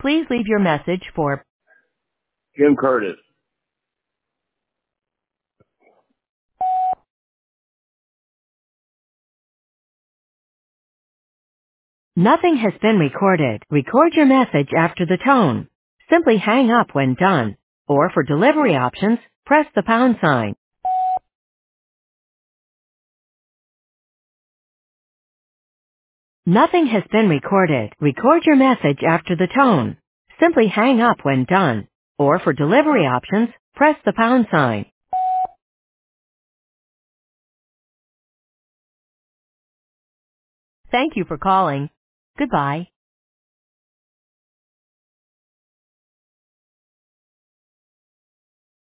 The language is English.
Please leave your message for Jim Curtis. Nothing has been recorded. Record your message after the tone. Simply hang up when done. Or for delivery options, press the pound sign. Nothing has been recorded. Record your message after the tone. Simply hang up when done. Or for delivery options, press the pound sign. Thank you for calling. Goodbye.